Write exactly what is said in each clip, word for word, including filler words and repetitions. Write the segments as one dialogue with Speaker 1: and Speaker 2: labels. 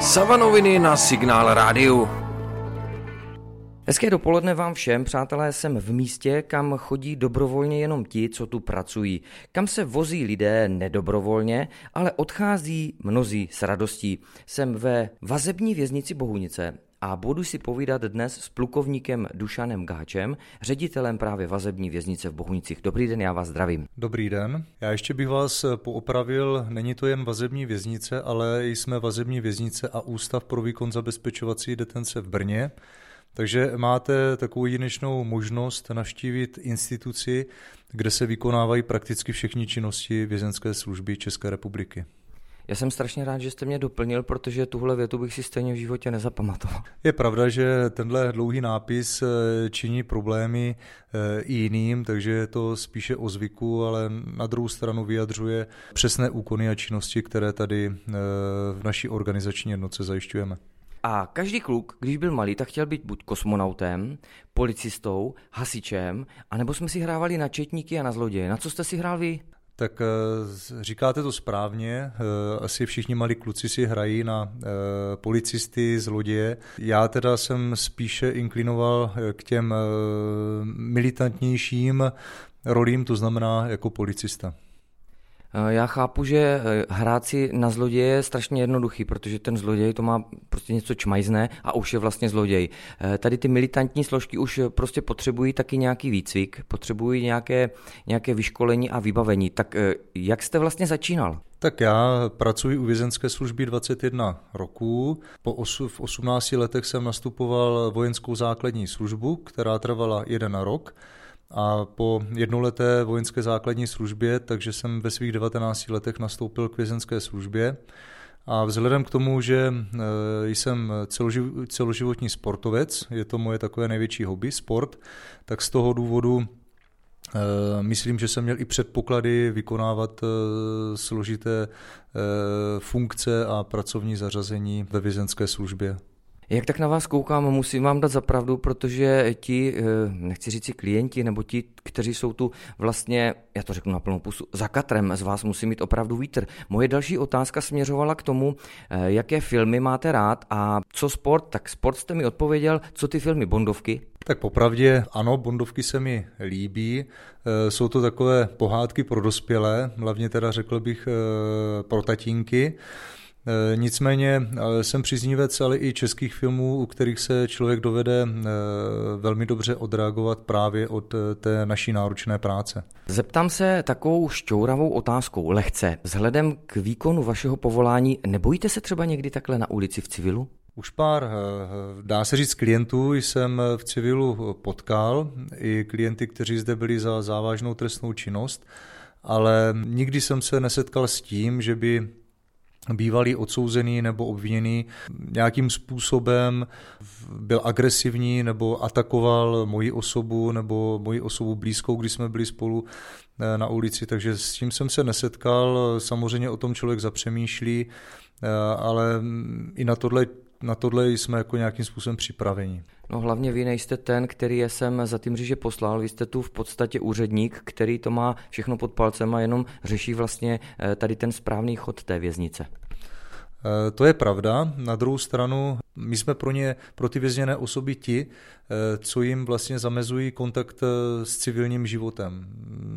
Speaker 1: Savanoviny na Signál rádiu.
Speaker 2: Hezké dopoledne vám všem, přátelé, jsem v místě, kam chodí dobrovolně jenom ti, co tu pracují. Kam se vozí lidé nedobrovolně, ale odchází mnozí s radostí. Jsem ve vazební věznici Bohunice a budu si povídat dnes s plukovníkem Dušanem Gáčem, ředitelem právě vazební věznice v Bohunicích. Dobrý den, já vás zdravím.
Speaker 3: Dobrý den. Já ještě bych vás poopravil, není to jen vazební věznice, ale jsme vazební věznice a Ústav pro výkon zabezpečovací detence v Brně. Takže máte takovou jedinečnou možnost navštívit instituci, kde se vykonávají prakticky všechny činnosti vězeňské služby České republiky.
Speaker 2: Já jsem strašně rád, že jste mě doplnil, protože tuhle větu bych si stejně v životě nezapamatoval.
Speaker 3: Je pravda, že tenhle dlouhý nápis činí problémy i jiným, takže je to spíše o zvyku, ale na druhou stranu vyjadřuje přesné úkony a činnosti, které tady v naší organizační jednotce zajišťujeme.
Speaker 2: A každý kluk, když byl malý, tak chtěl být buď kosmonautem, policistou, hasičem, anebo jsme si hrávali na četníky a na zloděje. Na co jste si hrál vy?
Speaker 3: Tak říkáte to správně, asi všichni malí kluci si hrají na policisty, zloděje. Já teda jsem spíše inklinoval k těm militantnějším rolím, to znamená jako policista.
Speaker 2: Já chápu, že hrát si na zloděje je strašně jednoduchý, protože ten zloděj to má prostě něco čmajzné a už je vlastně zloděj. Tady ty militantní složky už prostě potřebují taky nějaký výcvik, potřebují nějaké, nějaké vyškolení a vybavení. Tak jak jste vlastně začínal?
Speaker 3: Tak já pracuji u vězeňské služby dvacet jedna roků. Po osu, v osmnácti letech jsem nastupoval vojenskou základní službu, která trvala jeden rok. A po jednoleté vojenské základní službě, takže jsem ve svých devatenácti letech nastoupil k vězeňské službě. A vzhledem k tomu, že jsem celoživotní sportovec, je to moje takové největší hobby, sport, tak z toho důvodu myslím, že jsem měl i předpoklady vykonávat složité funkce a pracovní zařazení ve vězeňské službě.
Speaker 2: Jak tak na vás koukám, musím vám dát za pravdu, protože ti, nechci říct si klienti, nebo ti, kteří jsou tu vlastně, já to řeknu na plnou pusu, za katrem, z vás musí mít opravdu vítr. Moje další otázka směřovala k tomu, jaké filmy máte rád a co sport, tak sport jste mi odpověděl, co ty filmy, bondovky?
Speaker 3: Tak popravdě ano, bondovky se mi líbí, jsou to takové pohádky pro dospělé, hlavně teda řekl bych pro tatínky. Nicméně jsem příznivec ale i českých filmů, u kterých se člověk dovede velmi dobře odreagovat právě od té naší náročné práce.
Speaker 2: Zeptám se takovou šťouravou otázkou, lehce. Vzhledem k výkonu vašeho povolání, nebojíte se třeba někdy takhle na ulici v civilu?
Speaker 3: Už pár, dá se říct, klientů jsem v civilu potkal, i klienty, kteří zde byli za závažnou trestnou činnost, ale nikdy jsem se nesetkal s tím, že by bývalý odsouzený nebo obviněný nějakým způsobem byl agresivní nebo atakoval moji osobu nebo moji osobu blízkou, když jsme byli spolu na ulici, takže s tím jsem se nesetkal. Samozřejmě o tom člověk zapřemýšlí, ale i na tohle, na tohle jsme jako nějakým způsobem připraveni.
Speaker 2: No hlavně vy nejste ten, který je sem za ty mříže poslal, vy jste tu v podstatě úředník, který to má všechno pod palcem a jenom řeší vlastně tady ten správný chod té věznice.
Speaker 3: To je pravda. Na druhou stranu, my jsme pro ně, pro ty vězněné osoby ti, co jim vlastně zamezují kontakt s civilním životem.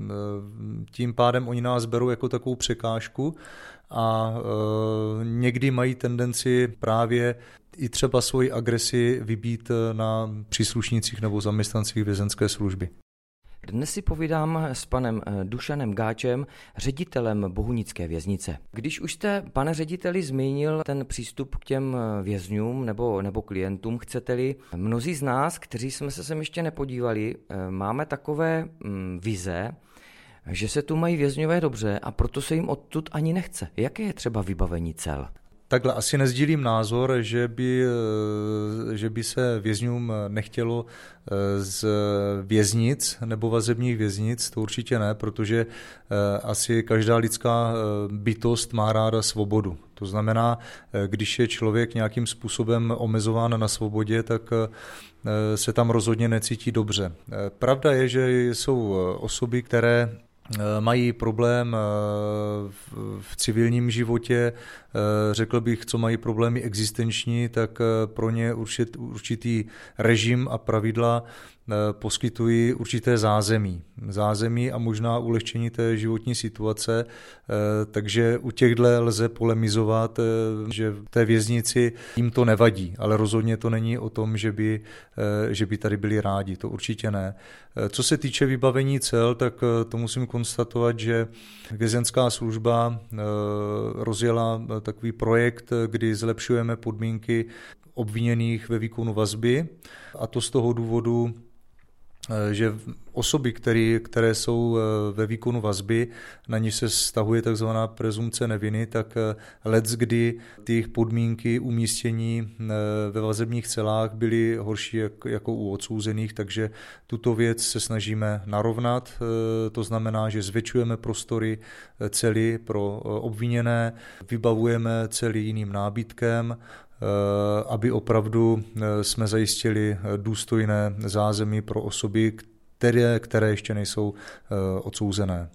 Speaker 3: Tím pádem oni nás berou jako takovou překážku a někdy mají tendenci právě i třeba svoji agresi vybít na příslušnících nebo zaměstnancích vězeňské služby.
Speaker 2: Dnes si povídám s panem Dušanem Gáčem, ředitelem Bohunické věznice. Když už jste, pane řediteli, zmínil ten přístup k těm vězňům nebo, nebo klientům, chcete-li, mnozí z nás, kteří jsme se sem ještě nepodívali, máme takové mm, vize, že se tu mají vězňové dobře a proto se jim odtud ani nechce. Jaké je třeba vybavení cel?
Speaker 3: Takhle asi nezdílím názor, že by, že by se vězňům nechtělo z věznic nebo vazebních věznic, to určitě ne, protože asi každá lidská bytost má ráda svobodu. To znamená, když je člověk nějakým způsobem omezován na svobodě, tak se tam rozhodně necítí dobře. Pravda je, že jsou osoby, které mají problém v civilním životě, řekl bych, co mají problémy existenční, tak pro ně určit, určitý režim a pravidla poskytují určité zázemí. Zázemí a možná ulehčení té životní situace, takže u těchto lze polemizovat, že v té věznici jim to nevadí, ale rozhodně to není o tom, že by, že by tady byli rádi, to určitě ne. Co se týče vybavení cel, tak to musím konstatovat, že vězenská služba rozjela takový projekt, kdy zlepšujeme podmínky obviněných ve výkonu vazby, a to z toho důvodu, že osoby, které, které jsou ve výkonu vazby, na ní se vztahuje takzvaná prezumce neviny, tak leckdy ty jejich podmínky umístění ve vazebních celách byly horší jako u odsouzených, takže tuto věc se snažíme narovnat. To znamená, že zvětšujeme prostory cely pro obviněné, vybavujeme cely jiným nábytkem, aby opravdu jsme zajistili důstojné zázemí pro osoby, které, které ještě nejsou odsouzené.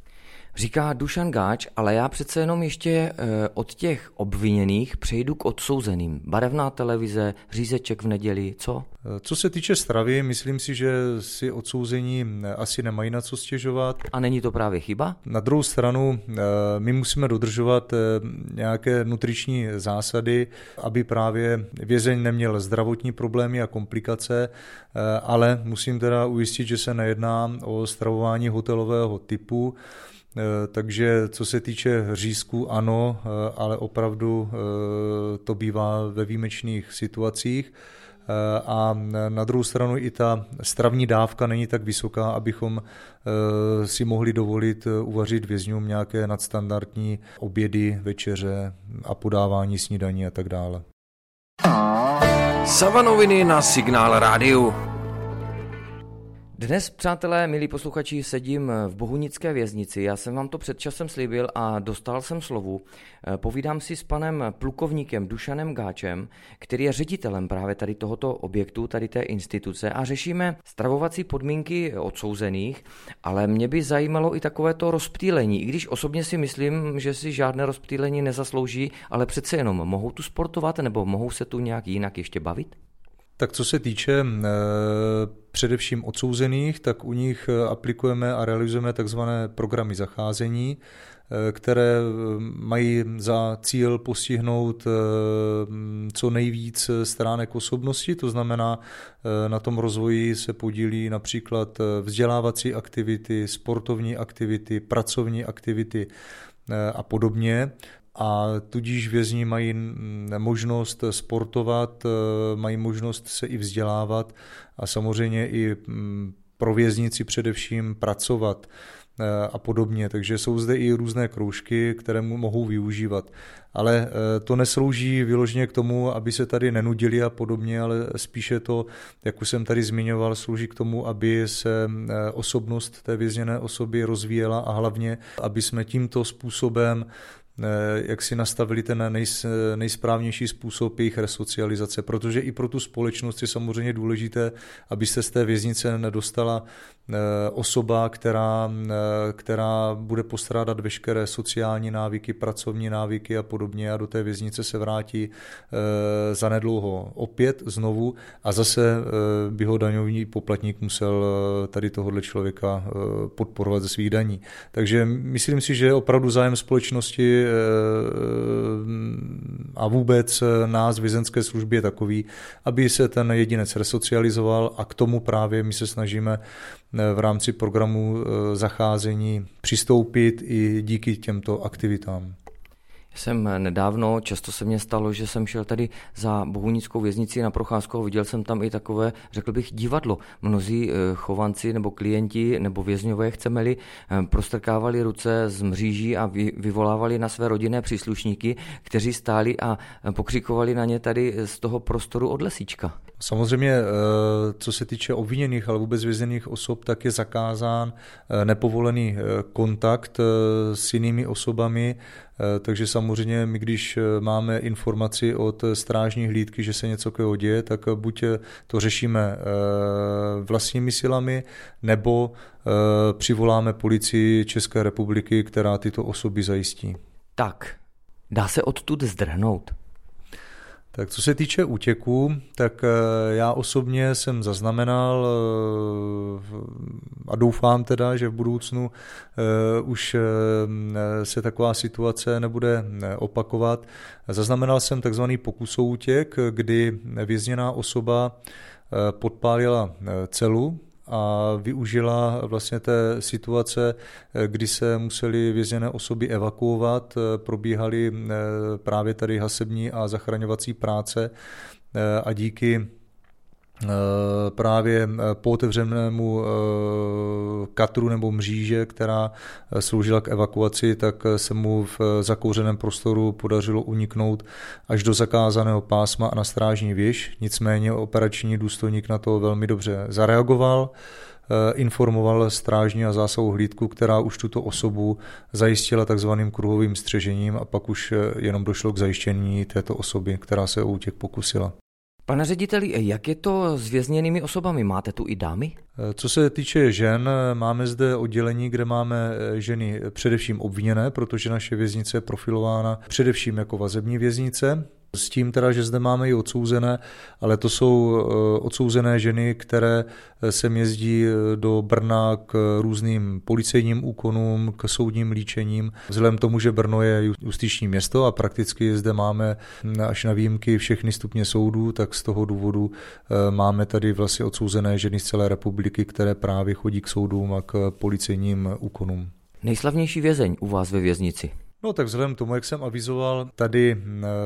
Speaker 2: Říká Dušan Gáč, ale já přece jenom ještě od těch obviněných přejdu k odsouzeným. Barevná televize, řízeček v neděli, co?
Speaker 3: Co se týče stravy, myslím si, že si odsouzení asi nemají na co stěžovat.
Speaker 2: A není to právě chyba?
Speaker 3: Na druhou stranu, my musíme dodržovat nějaké nutriční zásady, aby právě vězeň neměl zdravotní problémy a komplikace, ale musím teda ujistit, že se nejedná o stravování hotelového typu. Takže co se týče řízku, ano, ale opravdu to bývá ve výjimečných situacích. A na druhou stranu i ta stravní dávka není tak vysoká, abychom si mohli dovolit uvařit vězňům nějaké nadstandardní obědy, večeře a podávání snídaní a tak dále.
Speaker 1: Sava noviny na Signál rádiu.
Speaker 2: Dnes, přátelé, milí posluchači, sedím v Bohunické věznici. Já jsem vám to před časem slíbil a dostal jsem slovu. Povídám si s panem plukovníkem Dušanem Gáčem, který je ředitelem právě tady tohoto objektu, tady té instituce, a řešíme stravovací podmínky odsouzených, ale mě by zajímalo i takovéto rozptýlení, i když osobně si myslím, že si žádné rozptýlení nezaslouží, ale přece jenom mohou tu sportovat nebo mohou se tu nějak jinak ještě bavit?
Speaker 3: Tak co se týče e, především odsouzených, tak u nich aplikujeme a realizujeme takzvané programy zacházení, e, které mají za cíl postihnout e, co nejvíc stránek osobnosti, to znamená, e, na tom rozvoji se podílí například vzdělávací aktivity, sportovní aktivity, pracovní aktivity e, a podobně. A tudíž vězni mají možnost sportovat, mají možnost se i vzdělávat a samozřejmě i pro věznici především pracovat a podobně. Takže jsou zde i různé kroužky, které mohou využívat. Ale to neslouží vyloženě k tomu, aby se tady nenudili a podobně, ale spíše to, jak už jsem tady zmiňoval, slouží k tomu, aby se osobnost té vězněné osoby rozvíjela a hlavně, aby jsme tímto způsobem jak si nastavili ten nejs, nejsprávnější způsob jejich resocializace, protože i pro tu společnost je samozřejmě důležité, aby se z té věznice nedostala osoba, která, která bude postrádat veškeré sociální návyky, pracovní návyky a podobně a do té věznice se vrátí zanedlouho opět znovu a zase by ho daňový poplatník musel tady tohohle člověka podporovat ze svých daní. Takže myslím si, že opravdu zájem společnosti a vůbec nás vězenské služby je takový, aby se ten jedinec resocializoval a k tomu právě my se snažíme v rámci programu zacházení přistoupit i díky těmto aktivitám.
Speaker 2: Jsem nedávno, často se mně stalo, že jsem šel tady za Bohunickou věznici na procházku a viděl jsem tam i takové, řekl bych, divadlo. Mnozí chovanci nebo klienti nebo vězňové, chceme-li, prostrkávali ruce z mříží a vyvolávali na své rodinné příslušníky, kteří stáli a pokřikovali na ně tady z toho prostoru od lesíčka.
Speaker 3: Samozřejmě, co se týče obviněných, ale vůbec vězněných osob, tak je zakázán nepovolený kontakt s jinými osobami, takže samozřejmě my, když máme informaci od strážní hlídky, že se něco takového děje, tak buď to řešíme vlastními silami, nebo přivoláme policii České republiky, která tyto osoby zajistí.
Speaker 2: Tak, dá se odtud zdrhnout?
Speaker 3: Tak co se týče útěků, tak já osobně jsem zaznamenal a doufám teda, že v budoucnu už se taková situace nebude opakovat. Zaznamenal jsem takzvaný pokus o útěk, kdy vězněná osoba podpálila celu a využila vlastně té situace, kdy se museli vězněné osoby evakuovat, probíhaly právě tady hasební a zachraňovací práce a díky právě po otevřenému katru nebo mříže, která sloužila k evakuaci, tak se mu v zakouřeném prostoru podařilo uniknout až do zakázaného pásma a na strážní věž. Nicméně operační důstojník na to velmi dobře zareagoval, informoval strážní a zásahovou hlídku, která už tuto osobu zajistila takzvaným kruhovým střežením a pak už jenom došlo k zajištění této osoby, která se o útěk pokusila.
Speaker 2: Pane řediteli, jak je to s vězněnými osobami? Máte tu i dámy?
Speaker 3: Co se týče žen, máme zde oddělení, kde máme ženy především obviněné, protože naše věznice je profilována především jako vazební věznice. S tím teda, že zde máme i odsouzené, ale to jsou odsouzené ženy, které sem jezdí do Brna k různým policejním úkonům, k soudním líčením. Vzhledem tomu, že Brno je justiční město a prakticky zde máme až na výjimky všechny stupně soudů, tak z toho důvodu máme tady vlastně odsouzené ženy z celé republiky, které právě chodí k soudům a k policejním úkonům.
Speaker 2: Nejslavnější vězeň u vás ve věznici?
Speaker 3: No tak vzhledem k tomu, jak jsem avizoval tady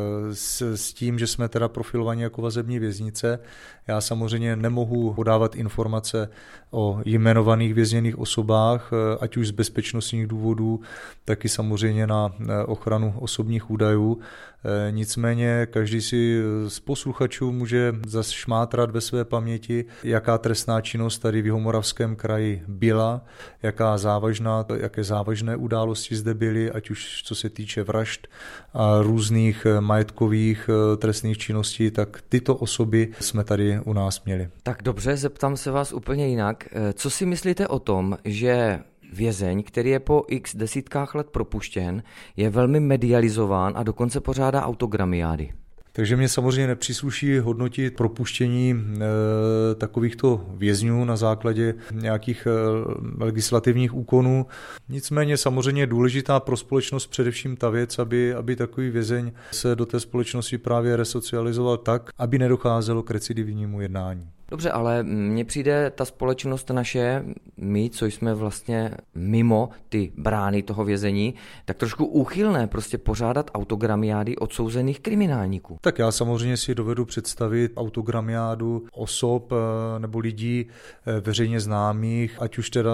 Speaker 3: s, s tím, že jsme teda profilovaní jako vazební věznice, já samozřejmě nemohu podávat informace o jmenovaných vězněných osobách, ať už z bezpečnostních důvodů, tak i samozřejmě na ochranu osobních údajů. Nicméně každý si z posluchačů může zašmátrat ve své paměti, jaká trestná činnost tady v Jihomoravském kraji byla, jaká závažná, jaké závažné události zde byly, ať už co se týče vražd a různých majetkových trestných činností, tak tyto osoby jsme tady u nás měli.
Speaker 2: Tak dobře, zeptám se vás úplně jinak. Co si myslíte o tom, že vězeň, který je po x desítkách let propuštěn, je velmi medializován a dokonce pořádá autogramiády?
Speaker 3: Takže mě samozřejmě nepřísluší hodnotit propuštění e, takovýchto vězňů na základě nějakých e, legislativních úkonů. Nicméně samozřejmě je důležitá pro společnost především ta věc, aby, aby takový vězeň se do té společnosti právě resocializoval tak, aby nedocházelo k recidivnímu jednání.
Speaker 2: Dobře, ale mně přijde ta společnost naše, my, co jsme vlastně mimo ty brány toho vězení, tak trošku úchylné prostě pořádat autogramiády odsouzených kriminálníků.
Speaker 3: Tak já samozřejmě si dovedu představit autogramiádu osob nebo lidí veřejně známých, ať už teda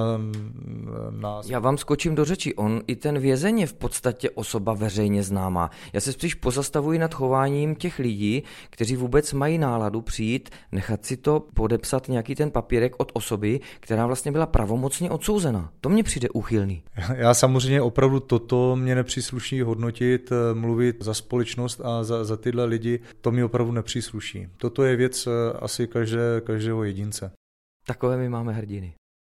Speaker 3: nás.
Speaker 2: Já vám skočím do řeči, on i ten vězeň je v podstatě osoba veřejně známá. Já se spíš pozastavuji nad chováním těch lidí, kteří vůbec mají náladu přijít, nechat si to podepsat nějaký ten papírek od osoby, která vlastně byla pravomocně odsouzena. To mně přijde úchylný.
Speaker 3: Já samozřejmě opravdu toto mě nepřísluší hodnotit, mluvit za společnost a za, za tyhle lidi, to mi opravdu nepřísluší. Toto je věc asi každé, každého jedince.
Speaker 2: Takové my máme hrdiny.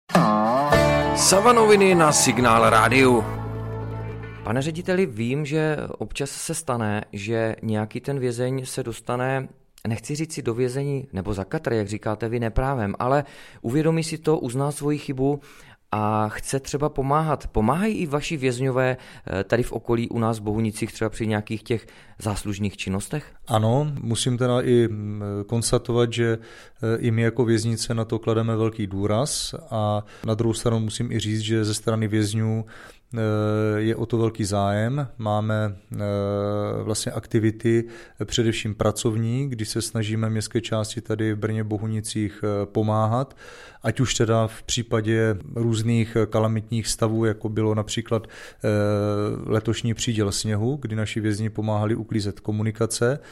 Speaker 1: Savanoviny na Signál rádiu.
Speaker 2: Pane řediteli, vím, že občas se stane, že nějaký ten vězeň se dostane, nechci říct si do vězení nebo za katr, jak říkáte vy, neprávem, ale uvědomí si to, uzná svoji chybu a chce třeba pomáhat. Pomáhají i vaši vězňové tady v okolí u nás v Bohunicích třeba při nějakých těch záslužných činnostech?
Speaker 3: Ano, musím teda i konstatovat, že i my jako věznice na to klademe velký důraz a na druhou stranu musím i říct, že ze strany vězňů je o to velký zájem. Máme vlastně aktivity, především pracovní, kdy se snažíme městské části tady v Brně Bohunicích pomáhat, ať už teda v případě různých kalamitních stavů, jako bylo například letošní příděl sněhu, kdy naši vězni pomáhali uklízet komunikace,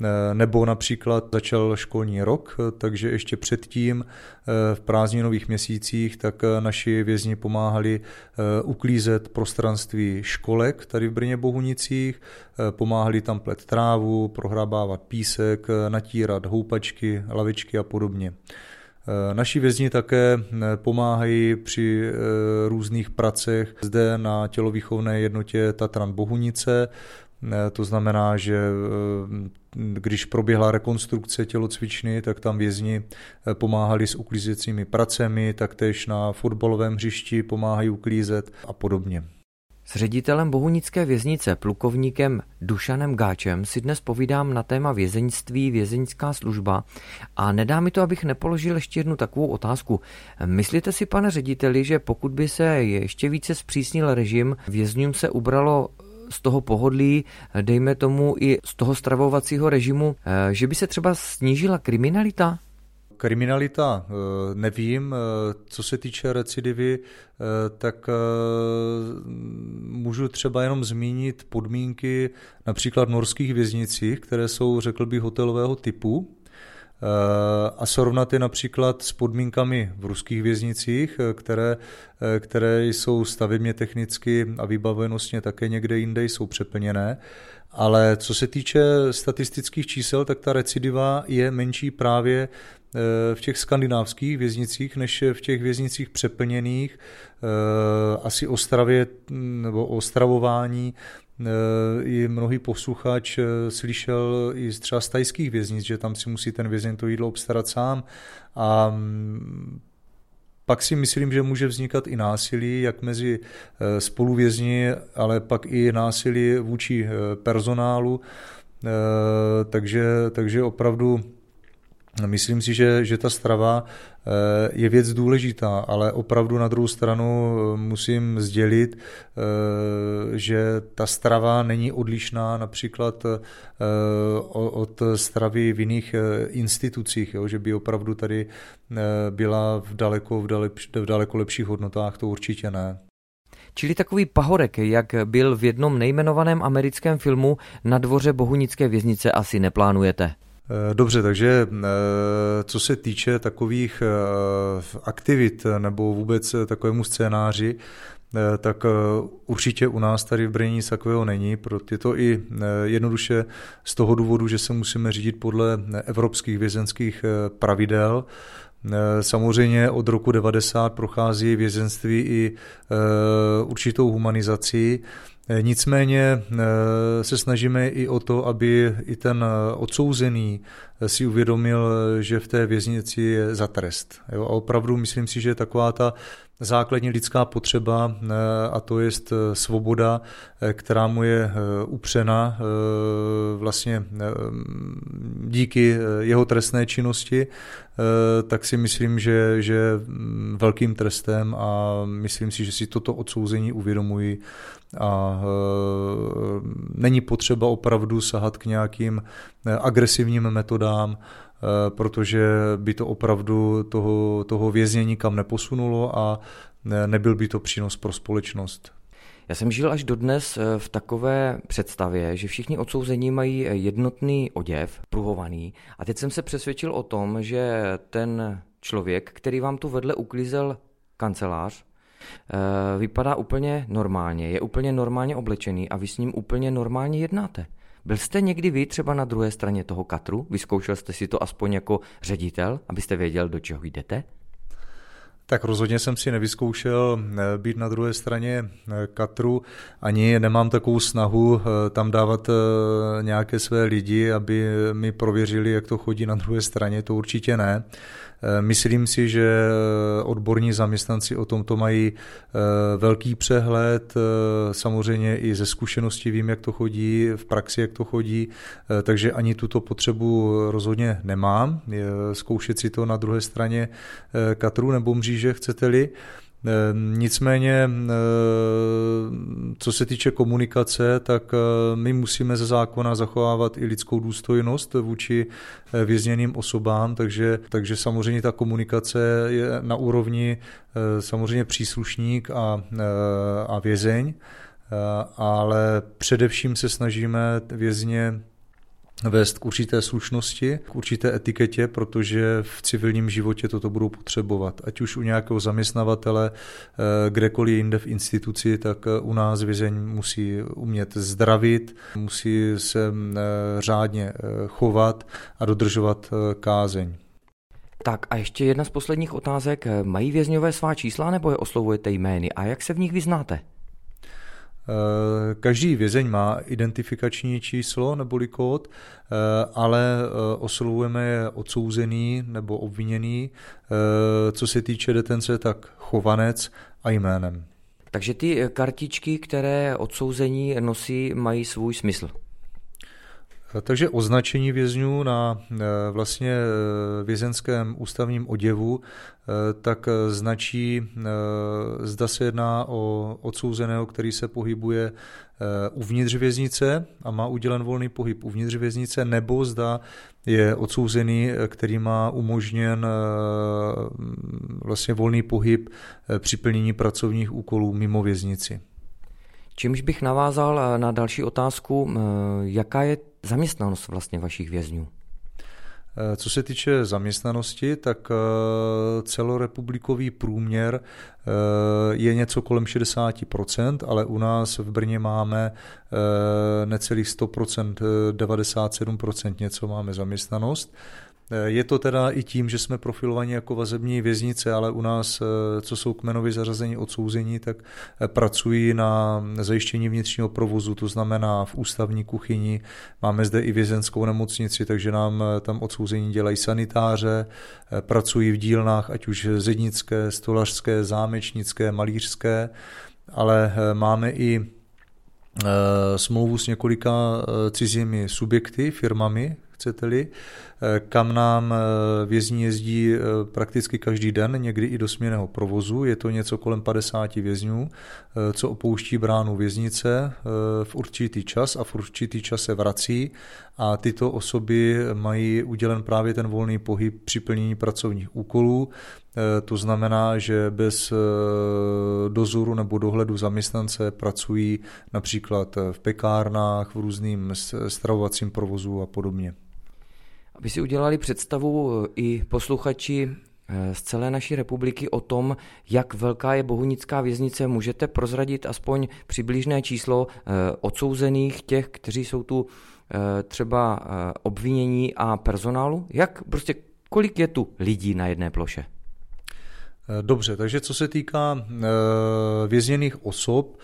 Speaker 3: nebo například začal školní rok, takže ještě předtím v prázdninových měsících tak naši vězni pomáhali uklízet prostranství školek tady v Brně Bohunicích, pomáhali tam plet trávu, prohrabávat písek, natírat houpačky, lavičky a podobně. Naši vězni také pomáhají při různých pracech zde na tělovýchovné jednotě Tatran Bohunice. To znamená, že když proběhla rekonstrukce tělocvičny, tak tam vězni pomáhali s uklízecími pracemi, taktéž na fotbalovém hřišti pomáhají uklízet a podobně.
Speaker 2: S ředitelem Bohunické věznice, plukovníkem Dušanem Gáčem, si dnes povídám na téma vězeňství, vězeňská služba a nedá mi to, abych nepoložil ještě jednu takovou otázku. Myslíte si, pane řediteli, že pokud by se ještě více zpřísnil režim, vězňům se ubralo z toho pohodlí, dejme tomu i z toho stravovacího režimu, že by se třeba snížila kriminalita?
Speaker 3: Kriminalita nevím, co se týče recidivy, tak můžu třeba jenom zmínit podmínky například v norských věznicích, které jsou, řekl bych, hotelového typu, a srovnat je například s podmínkami v ruských věznicích, které, které jsou stavebně technicky a vybavenostně také někde jinde jsou přeplněné. Ale co se týče statistických čísel, tak ta recidiva je menší právě v těch skandinávských věznicích, než v těch věznicích přeplněných. Asi o stravě nebo o stravování i mnohý posluchač slyšel i třeba z thajských věznic, že tam si musí ten vězeň to jídlo obstarat sám. A pak si myslím, že může vznikat i násilí, jak mezi spoluvězni, ale pak i násilí vůči personálu. Takže, takže opravdu myslím si, že, že ta strava je věc důležitá, ale opravdu na druhou stranu musím sdělit, že ta strava není odlišná například od stravy v jiných institucích, jo, že by opravdu tady byla v daleko, v daleko, v daleko lepších hodnotách, to určitě ne.
Speaker 2: Čili takový pahorek, jak byl v jednom nejmenovaném americkém filmu Na dvoře Bohunické věznice, asi neplánujete?
Speaker 3: Dobře, takže co se týče takových aktivit nebo vůbec takovému scénáři, tak určitě u nás tady v Brně nic takového není, proto je to i jednoduše z toho důvodu, že se musíme řídit podle evropských vězenských pravidel. Samozřejmě od roku devadesát prochází vězenství i určitou humanizací. Nicméně se snažíme i o to, aby i ten odsouzený si uvědomil, že v té věznici je za trest. Jo, a opravdu myslím si, že taková ta základní lidská potřeba, a to je svoboda, která mu je upřena vlastně díky jeho trestné činnosti, tak si myslím, že, že velkým trestem a myslím si, že si toto odsouzení uvědomují a není potřeba opravdu sahat k nějakým agresivním metodám, protože by to opravdu toho, toho vězně nikam neposunulo a nebyl by to přínos pro společnost.
Speaker 2: Já jsem žil až dodnes v takové představě, že všichni odsouzení mají jednotný oděv, pruhovaný, a teď jsem se přesvědčil o tom, že ten člověk, který vám tu vedle uklízel kancelář, vypadá úplně normálně, je úplně normálně oblečený a vy s ním úplně normálně jednáte. Byl jste někdy vy třeba na druhé straně toho katru? Vyzkoušel jste si to aspoň jako ředitel, abyste věděl, do čeho jdete?
Speaker 3: Tak rozhodně jsem si nevyzkoušel být na druhé straně katru, ani nemám takovou snahu tam dávat nějaké své lidi, aby mi prověřili, jak to chodí na druhé straně, to určitě ne. Myslím si, že odborní zaměstnanci o tomto mají velký přehled, samozřejmě i ze zkušenosti vím, jak to chodí, v praxi, jak to chodí, takže ani tuto potřebu rozhodně nemám, zkoušet si to na druhé straně katru nebo mříže, chcete-li. Nicméně, co se týče komunikace, tak my musíme ze zákona zachovávat i lidskou důstojnost vůči vězněným osobám, takže, takže samozřejmě ta komunikace je na úrovni samozřejmě příslušník a, a vězeň, ale především se snažíme vězně vést k určité slušnosti, k určité etiketě, protože v civilním životě toto budou potřebovat. Ať už u nějakého zaměstnavatele, kdekoliv jinde v instituci, tak u nás vězeň musí umět zdravit, musí se řádně chovat a dodržovat kázeň.
Speaker 2: Tak a ještě jedna z posledních otázek. Mají vězňové svá čísla nebo je oslovujete jmény a jak se v nich vyznáte?
Speaker 3: Každý vězeň má identifikační číslo neboli kód, ale oslovujeme je odsouzený nebo obviněný. Co se týče detence, tak chovanec a jménem.
Speaker 2: Takže ty kartičky, které odsouzení nosí, mají svůj smysl.
Speaker 3: Takže označení vězňů na vlastně vězeňském ústavním oděvu tak značí, zda se jedná o odsouzeného, který se pohybuje uvnitř věznice a má udělen volný pohyb uvnitř věznice, nebo zda je odsouzený, který má umožněn vlastně volný pohyb při plnění pracovních úkolů mimo věznici.
Speaker 2: Čímž bych navázal na další otázku, jaká je zaměstnanost vlastně vašich vězňů?
Speaker 3: Co se týče zaměstnanosti, tak celorepublikový průměr je něco kolem šedesát procent, ale u nás v Brně máme necelých sto procent, devadesát sedm procent něco máme zaměstnanost. Je to teda i tím, že jsme profilovaní jako vazební věznice, ale u nás, co jsou kmenově zařazení odsouzení, tak pracují na zajištění vnitřního provozu, to znamená v ústavní kuchyni. Máme zde i vězeňskou nemocnici, takže nám tam odsouzení dělají sanitáře, pracují v dílnách, ať už zednické, stolařské, zámečnické, malířské, ale máme i smlouvu s několika cizími subjekty, firmami, chcete-li, kam nám vězni jezdí prakticky každý den, někdy i do směnného provozu. Je to něco kolem padesát vězňů, co opouští bránu věznice v určitý čas a v určitý čas se vrací a tyto osoby mají udělen právě ten volný pohyb při plnění pracovních úkolů. To znamená, že bez dozoru nebo dohledu zaměstnance pracují například v pekárnách, v různým stravovacím provozu a podobně.
Speaker 2: Aby si udělali představu i posluchači z celé naší republiky o tom, jak velká je Bohunická věznice, můžete prozradit aspoň přibližné číslo odsouzených, těch, kteří jsou tu třeba obvinění a personálu? Jak prostě, kolik je tu lidí na jedné ploše?
Speaker 3: Dobře, takže co se týká vězněných osob,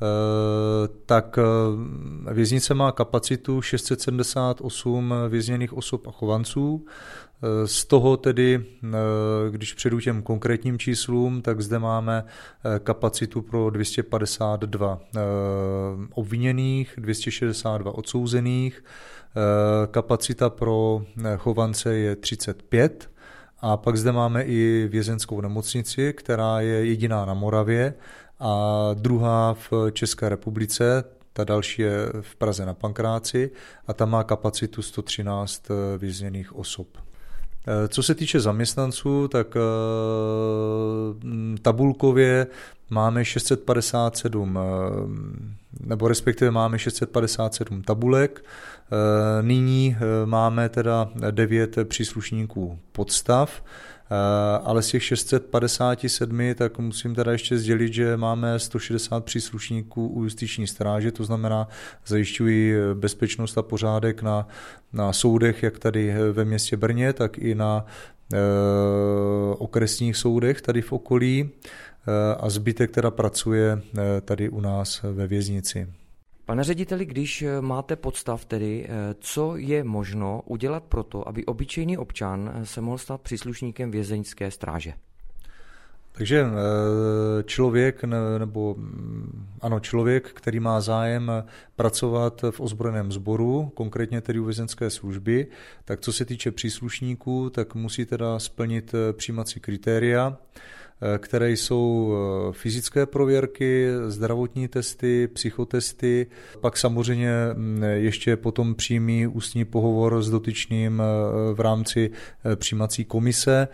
Speaker 3: tak věznice má kapacitu šest set sedmdesát osm vězněných osob a chovanců. Z toho tedy, když přejdu těm konkrétním číslům, tak zde máme kapacitu pro dvě stě padesát dva obviněných, dvě stě šedesát dva odsouzených, kapacita pro chovance je třicet pět. A pak zde máme i vězeňskou nemocnici, která je jediná na Moravě a druhá v České republice, ta další je v Praze na Pankráci a tam má kapacitu sto třináct vězněných osob. Co se týče zaměstnanců, tak tabulkově máme šest set padesát sedm, nebo respektive máme šest set padesát sedm tabulek. Nyní máme teda devět příslušníků podstav, ale z těch šest set padesát sedm, tak musím teda ještě sdělit, že máme sto šedesát příslušníků u justiční stráže, to znamená zajišťují bezpečnost a pořádek na, na soudech, jak tady ve městě Brně, tak i na e, okresních soudech tady v okolí a zbytek teda pracuje tady u nás ve věznici.
Speaker 2: Pane řediteli, když máte podstav tedy, co je možno udělat pro to, aby obyčejný občan se mohl stát příslušníkem vězeňské stráže?
Speaker 3: Takže člověk, nebo ano, člověk, který má zájem pracovat v ozbrojeném sboru, konkrétně tedy u vězeňské služby, tak co se týče příslušníků, tak musí teda splnit přijímací kritéria, které jsou fyzické prověrky, zdravotní testy, psychotesty, pak samozřejmě ještě potom přímý ústní pohovor s dotyčným v rámci přijímací komise.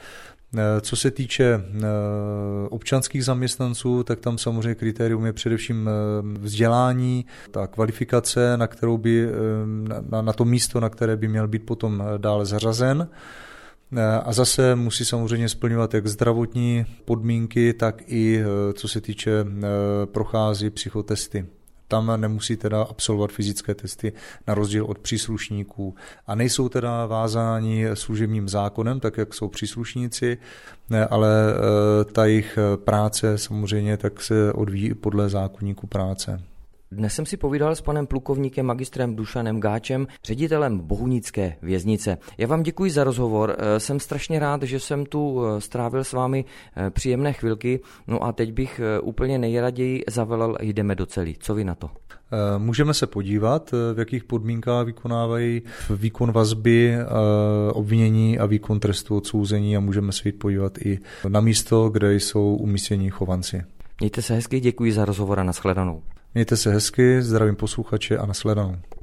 Speaker 3: Co se týče občanských zaměstnanců, tak tam samozřejmě kritérium je především vzdělání, ta kvalifikace, na kterou by, na, na to místo, na které by měl být potom dále zařazen. A zase musí samozřejmě splňovat jak zdravotní podmínky, tak i co se týče prochází psychotesty. Tam nemusí teda absolvovat fyzické testy na rozdíl od příslušníků a nejsou teda vázáni služebním zákonem, tak jak jsou příslušníci, ale ta jejich práce samozřejmě tak se odvíjí podle zákoníku práce.
Speaker 2: Dnes jsem si povídal s panem plukovníkem magistrem Dušanem Gáčem, ředitelem Bohunické věznice. Já vám děkuji za rozhovor, jsem strašně rád, že jsem tu strávil s vámi příjemné chvilky, no a teď bych úplně nejraději zavelel, jdeme do celý. Co vy na to?
Speaker 3: Můžeme se podívat, v jakých podmínkách vykonávají výkon vazby, obvinění a výkon trestu odsouzení a můžeme se jít podívat i na místo, kde jsou umístění chovanci.
Speaker 2: Mějte se hezky, děkuji za rozhovor a nashledanou.
Speaker 3: Mějte se hezky, zdravím posluchače a nashledanou.